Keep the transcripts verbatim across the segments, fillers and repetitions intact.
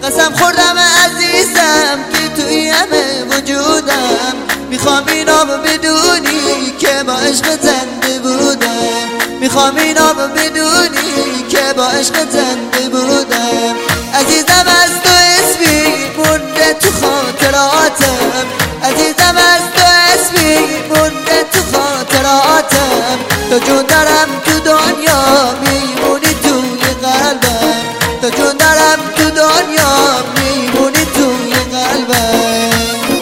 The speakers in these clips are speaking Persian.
قسم خوردم عزیزم که توی همه وجودم میخوام اینو بدونی که با عشق زنده بودم. میخوام اینو بدونی که با عشق زنده بودم. عزیزم از تو اسمی مونده تو خاطراتم. عزیزم از تو اسمی مونده تو خاطراتم. تو جون دارم تو دنیا میمونی توی قلبم. تو جون دارم تو دنیا میمونی توی قلبم.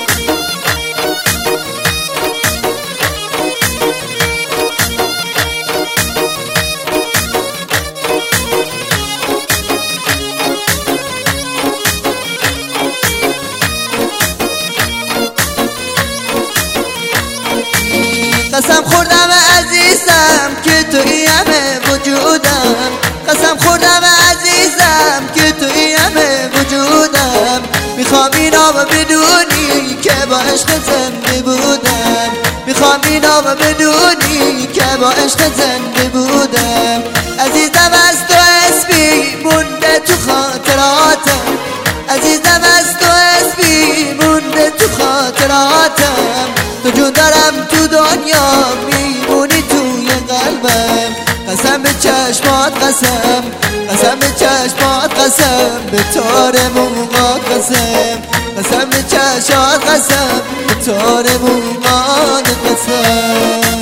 قسم خوردم عزیزم که توی همه وجودم. قسم خوردم عزیزم که توی همه وجودم. میخوام اینا بدونی که با عشق زنده بودم. میخوام اینا بدونی که با عشق زنده بودم. عزیزم از تو اسمی مونده تو خاطراتم. عزیزم از تو اسمی مونده تو خاطراتم. تو جون دارم تو دنیا میمونی توی قلبم. قسم به چشمات قسم، قسم به چشمات قسم، به تار موهات قسم. قسم به چشمات قسم، به تار موهات قسم.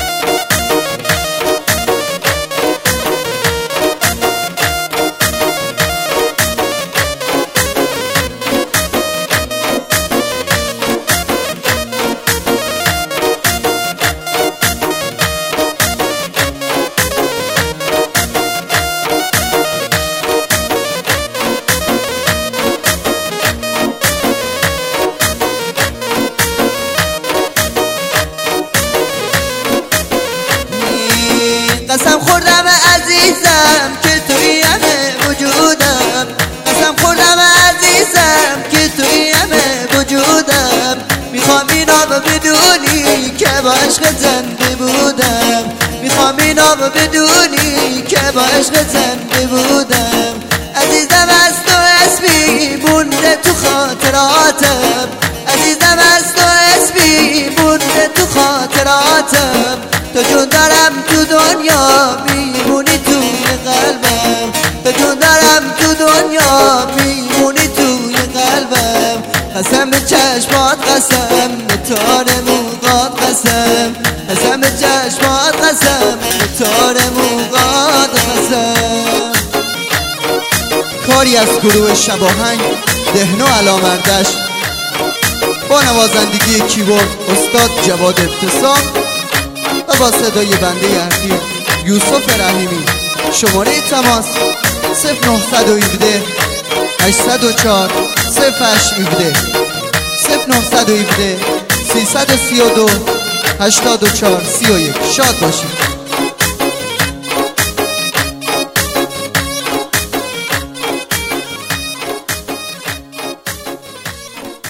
قسم خوردم عزیزم که توی همه وجودم. قسم خوردم عزیزم که توی همه وجودم. میخوام اینا بدونی که با عشق زنده بودم. میخوام اینا بدونی که با عشق زنده بودم. عزیزم از تو اسمی مونده تو خاطراتم. عزیزم از تو اسمی مونده تو خاطراتم. تو جون دارم تو دنیا میمونی توی قلبم. تو جون دارم تو دنیا میمونی توی قلبم. قسم به چشمات قسم، به تار موهات قسم. قسم به چشمات قسم، به تار موهات قسم. کاری از گروه شباهنگ دهنو علامردش با نوازندگی کیبورد استاد جواد ابتسام و با صدای بنده حقیر یوسف رحیمی. شماره تماس صفر نه یک هفت هشت صفر چهار صفر هشت یک هفت صفر نه یک هفت سیصد و سی و دو هشتاد و چهار سی و یک. شاد باشید.